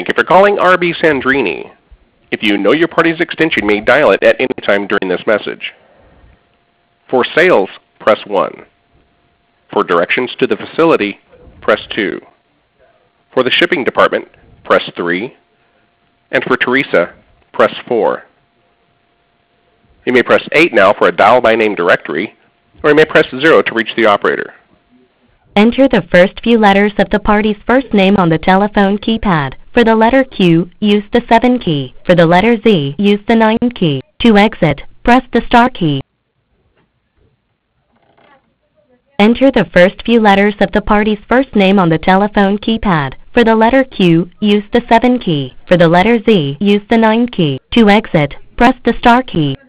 you for calling RB Sandrini. If you know your party's extension, you may dial it at any time during this message. For sales, press 1. For directions to the facility, press 2. For the shipping department, press 3. And for Teresa, press 4. You may press 8 now for a dial by name directory, or you may press 0 to reach the operator. Enter the first few letters of the party's first name on the telephone keypad. For the letter Q, use the 7 key. For the letter Z, use the 9 key. To exit, press the star key. Enter the first few letters of the party's first name on the telephone keypad. For the letter Q, use the 7 key. For the letter Z, use the 9 key. To exit, press the star key.